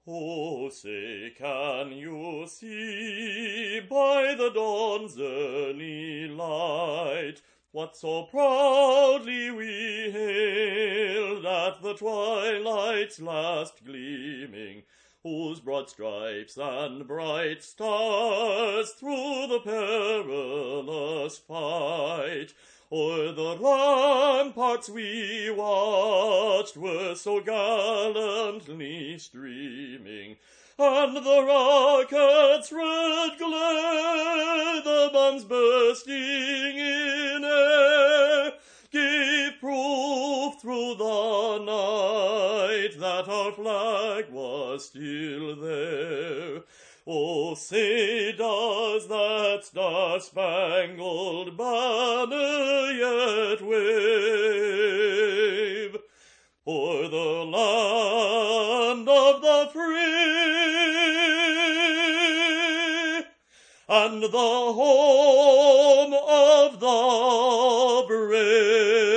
Oh, say, can you see by the dawn's early light what so proudly we hailed at the twilight's last gleaming, whose broad stripes and bright stars through the perilous fight o'er the ramparts we watched were so gallantly streaming, and the rocket's red glare, the bombs bursting in air, gave proof through the night that our flag was still there. Oh, say, does that star-spangled banner yet wave o'er the land of the free and the home of the brave?